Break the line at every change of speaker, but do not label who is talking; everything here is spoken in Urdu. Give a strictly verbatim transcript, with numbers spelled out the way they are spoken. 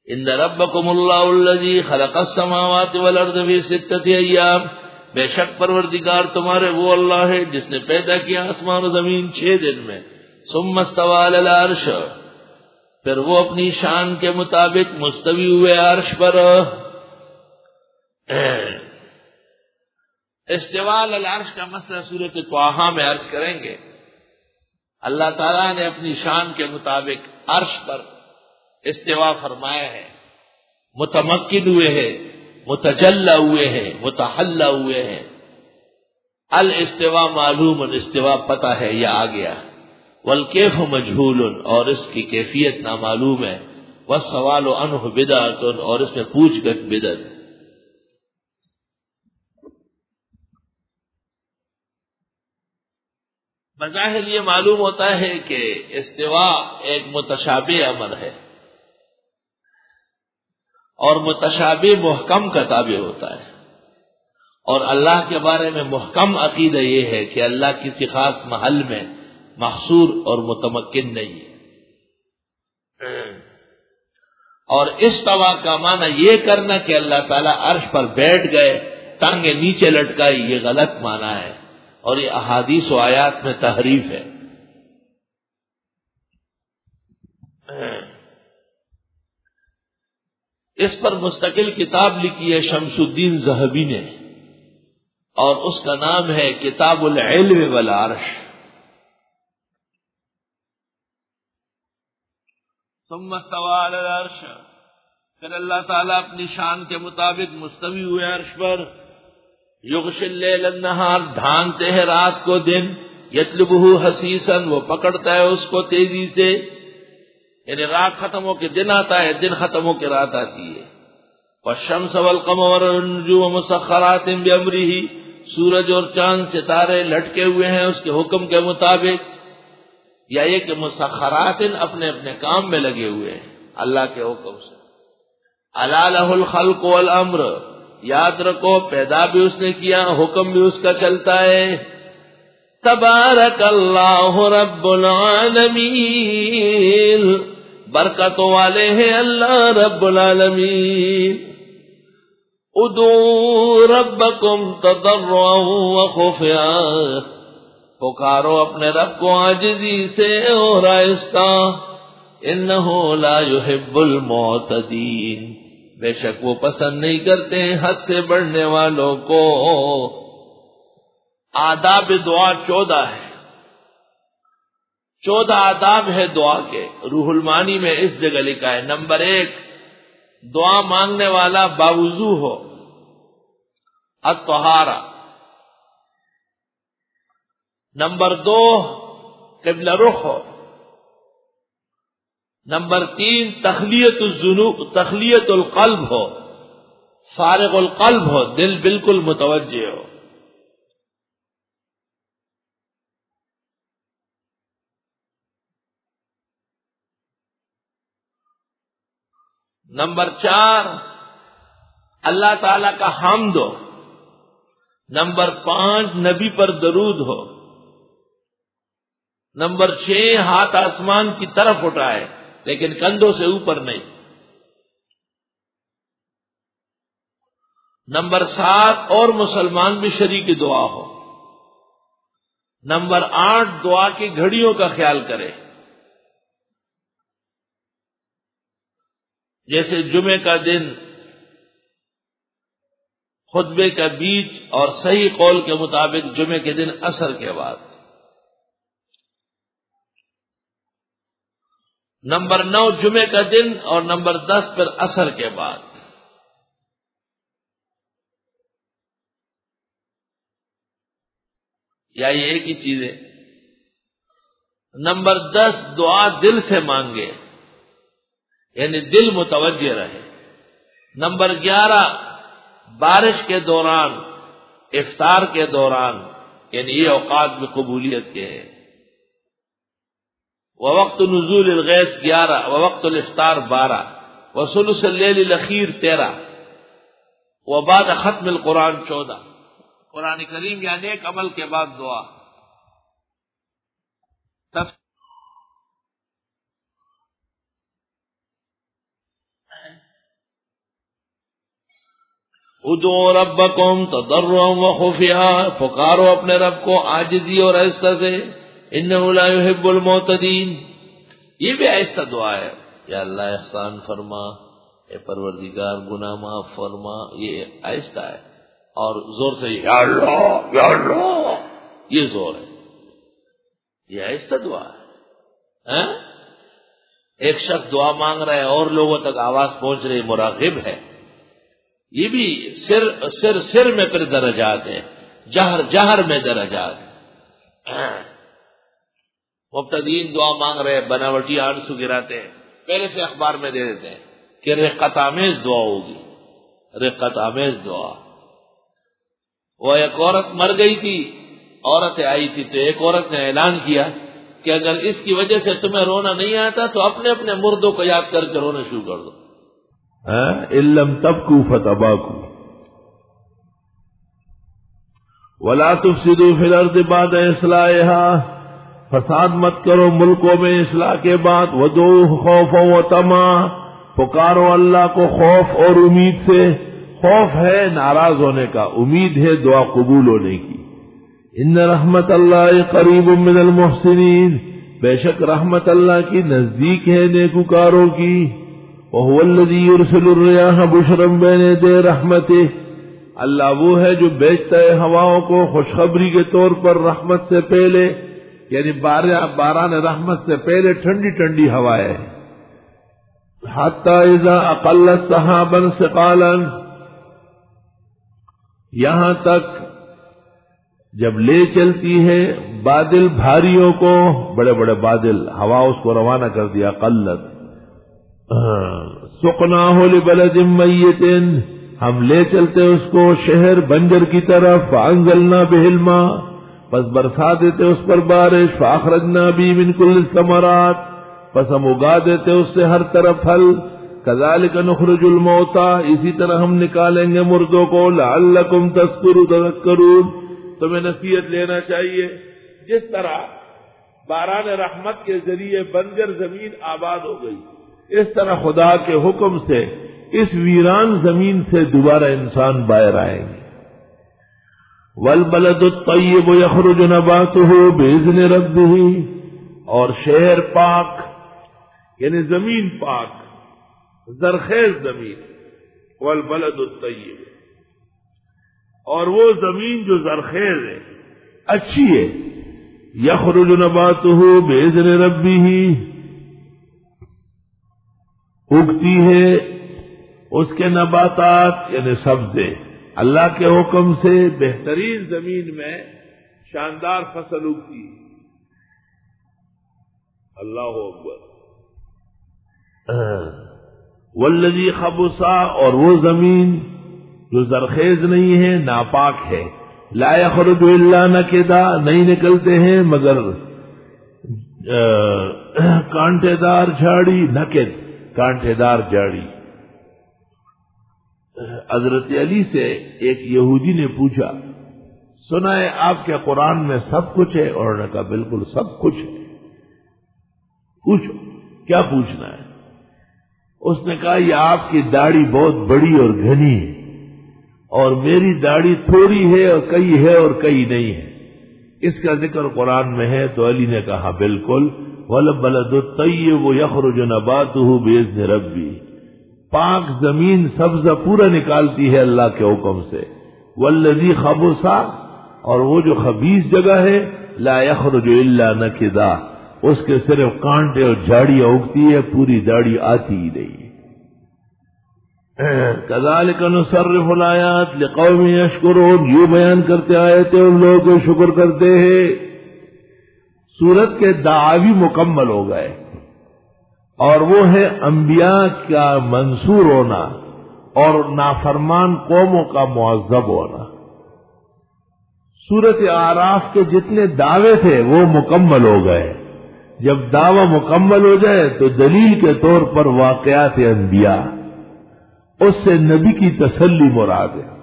ان ربکم اللہ الذی خلق السماوات والارض فی ستۃ ایام، بے شک پروردگار تمہارے وہ اللہ ہے جس نے پیدا کیا آسمان و زمین چھ دن میں. ثم استوى علی العرش، پھر وہ اپنی شان کے مطابق مستوی ہوئے عرش پر. استواء علی العرش کا مسئلہ سورۃ طٰہٰ میں عرض کریں گے. اللہ تعالیٰ نے اپنی شان کے مطابق عرش پر استواء فرمایا ہے، متمکن ہوئے ہیں، متجلی ہوئے ہیں، متحلی ہوئے ہیں. الاستواء معلوم، استواء پتہ ہے یا آ گیا. والکیف مجہول، اور اس کی کیفیت نامعلوم ہے. والسوال عنہ بدعۃ، اور اس میں پوچھ گچھ بدعت. بظاہر یہ معلوم ہوتا ہے کہ استواء ایک متشابہ امر ہے، اور متشابہ محکم کا تابع ہوتا ہے. اور اللہ کے بارے میں محکم عقیدہ یہ ہے کہ اللہ کسی خاص محل میں محصور اور متمکن نہیں ہے. اور استوا کا معنی یہ کرنا کہ اللہ تعالیٰ عرش پر بیٹھ گئے، ٹانگیں نیچے لٹکائی، یہ غلط معنی ہے، اور یہ احادیث و آیات میں تحریف ہے. اس پر مستقل کتاب لکھی ہے شمس الدین ذہبی نے، اور اس کا نام ہے کتاب العلم والعرش. ثم استوى على العرش، پھر اللہ تعالیٰ اپنی شان کے مطابق مستوی ہوئے عرش پر. یغشی اللیل النہار، ڈھانکتے ہیں رات کو دن. یطلبہ حثیثا، وہ پکڑتا ہے اس کو تیزی سے. یعنی رات ختم ہو کے دن آتا ہے، دن ختم ہو کے رات آتی ہے. والشمس والقمر والنجوم مسخرات بامرہ، سورج اور چاند ستارے لٹکے ہوئے ہیں اس کے حکم کے مطابق. یا یہ کہ مسخرات اپنے اپنے کام میں لگے ہوئے ہیں اللہ کے حکم سے. الا لہ الخلق والامر، یاد رکھو پیدا بھی اس نے کیا، حکم بھی اس کا چلتا ہے. تبارک اللہ رب العالمین، برکتوں والے ہیں اللہ رب العالمین. ادعوا ربکم تضرعا وخفیا، پکارو اپنے رب کو عاجزی سے اور آہستہ. انہ لا يحب المعتدین، بے شک وہ پسند نہیں کرتے حد سے بڑھنے والوں کو. آداب دعا چودہ ہے، چودہ آداب ہے دعا کے. روح المعانی میں اس جگہ لکھا ہے نمبر ایک، دعا مانگنے والا باوضو ہو، الطہارہ. نمبر دو، قبلہ رخ ہو. نمبر تین، تخلیت الذنوب، تخلیت القلب ہو، فارغ القلب ہو، دل بالکل متوجہ ہو. نمبر چار، اللہ تعالی کا حمد ہو. نمبر پانچ، نبی پر درود ہو. نمبر چھ، ہاتھ آسمان کی طرف اٹھائے لیکن کندھوں سے اوپر نہیں. نمبر سات، اور مسلمان بھی شریک دعا ہو. نمبر آٹھ، دعا کی گھڑیوں کا خیال کرے، جیسے جمعے کا دن، خطبے کا بیچ، اور صحیح قول کے مطابق جمعے کے دن عصر کے بعد. نمبر نو، جمعے کا دن، اور نمبر دس پھر عصر کے بعد. یا یہ ایک ہی چیز ہے. نمبر دس، دعا دل سے مانگے، یعنی دل متوجہ رہے. نمبر گیارہ، بارش کے دوران، افطار کے دوران، یعنی یہ اوقات میں قبولیت کے ہیں. ووقت نزول الغیث گیارہ، ووقت الافطار بارہ، وثلث اللیل الاخیر تیرہ، وبعد ختم القرآن چودہ. قرآن کریم یعنی ایک عمل کے بعد دعا. تف... ادعوا ربکم تضرعا وخفیا، پکارو اپنے رب کو عاجزی اور آہستہ سے، انہ لا يحب المعتدین، یہ بھی آہستہ دعا ہے، یا اللہ احسان فرما، اے پروردگار گناہ معاف فرما، یہ آہستہ ہے، اور زور سے یا اللہ یا اللہ یہ زور ہے، یہ آہستہ دعا ہے۔ ایک شخص دعا مانگ رہا ہے اور لوگوں تک آواز پہنچ رہی، مراقب ہے، یہ بھی سر سر سر میں پھر درجات ہیں، جہر جہر میں درجات ہیں۔ مبتدئین دعا مانگ رہے، بناوٹی آنسو گراتے ہیں، پہلے سے اخبار میں دے دیتے ہیں کہ رقت آمیز دعا ہوگی، رقت آمیز دعا۔ وہ ایک عورت مر گئی تھی، عورتیں آئی تھی، تو ایک عورت نے اعلان کیا کہ اگر اس کی وجہ سے تمہیں رونا نہیں آتا تو اپنے اپنے مردوں کو یاد کر کے رونا شروع کر دو۔
ان لم تبکوا فتباکوا ولا تفسدوا فی الارض بعد اصلاحها، فساد مت کرو ملکوں میں اصلاح کے بعد، ودعوہ خوفا وطمعا، پکارو اللہ کو خوف اور امید سے، خوف ہے ناراض ہونے کا، امید ہے دعا قبول ہونے کی۔ ان رحمت اللہ قریب من المحسنین، بے شک رحمت اللہ کی نزدیک ہے نیکوکاروں کی۔ وهو الذی یرسل الرياح بشرا بین یدی رحمتہ، اللہ وہ ہے جو بھیجتا ہے ہواؤں کو خوشخبری کے طور پر رحمت سے پہلے، یعنی باران رحمت سے پہلے ٹھنڈی ٹھنڈی ہوائیں، حتی اذا اقلت سحابا ثقالا، یہاں تک جب لے چلتی ہے بادل بھاریوں کو، بڑے بڑے بادل، ہوا اس کو روانہ کر دیا، قلت۔ سقناہ لبلد میت، ہم لے چلتے اس کو شہر بنجر کی طرف، فانزلنا بہ الماء، پس برسا دیتے اس پر بارش، فاخرجنا بہ من کل الثمرات، پس ہم اگا دیتے اس سے ہر طرف پھل، کذالک نخرج الموتى، اسی طرح ہم نکالیں گے مردوں کو، لعلکم تذکرون، تمہیں نصیحت لینا چاہیے۔ جس طرح باران رحمت کے ذریعے بنجر زمین آباد ہو گئی، اس طرح خدا کے حکم سے اس ویران زمین سے دوبارہ انسان باہر آئیں گے۔ والبلد الطیب یخرج نباتہ باذن ربہ، اور شہر پاک یعنی زمین پاک، زرخیز زمین، والبلد الطیب، اور وہ زمین جو زرخیز ہے، اچھی ہے، یخرج نباتہ باذن ربہ، اگتی ہے اس کے نباتات یعنی سبزے اللہ کے حکم سے، بہترین زمین میں شاندار فصل اگتی ہے۔ اللہ اکبر۔ والذی خبثا، اور وہ زمین جو زرخیز نہیں ہے، ناپاک ہے، لا یخرج الا نکدا، نہیں نکلتے ہیں مگر کانٹے دار جھاڑی، نکد کانٹے دار جھاڑی۔ حضرت علی سے ایک یہودی نے پوچھا، سنا ہے آپ کے قرآن میں سب کچھ ہے؟ اور انہوں نے کہا بالکل سب کچھ ہے۔ پوچھو کیا پوچھنا ہے؟ اس نے کہا یہ آپ کی داڑھی بہت بڑی اور گھنی ہے، اور میری داڑھی تھوڑی ہے اور کئی ہے اور کئی نہیں ہے، اس کا ذکر قرآن میں ہے؟ تو علی نے کہا بالکل، وَالْبَلَدُ الطَّيِّبُ يَخْرُجُ نَبَاتُهُ بِإِذْنِ رَبِّهِ، پاک زمین سبزہ پورا نکالتی ہے اللہ کے حکم سے۔ وَالَّذِي خَبُثَ، اور وہ جو خبیث جگہ ہے، لَا يَخْرُجُ إِلَّا نَكِدًا، اس کے صرف کانٹے اور جھاڑیاں اگتی ہے، پوری داڑھی آتی ہی نہیں۔ کذالک نصرف الآیات لقوم یشکرون، یوں بیان کرتے آیتیں ان لوگوں کو شکر کرتے ہیں۔ سورت کے دعاوی مکمل ہو گئے، اور وہ ہے انبیاء کا منصور ہونا اور نافرمان قوموں کا معذب ہونا۔ سورت اعراف کے جتنے دعوے تھے وہ مکمل ہو گئے۔ جب دعویٰ مکمل ہو جائے تو دلیل کے طور پر واقعات انبیاء، اس سے نبی کی تسلی مراد ہے۔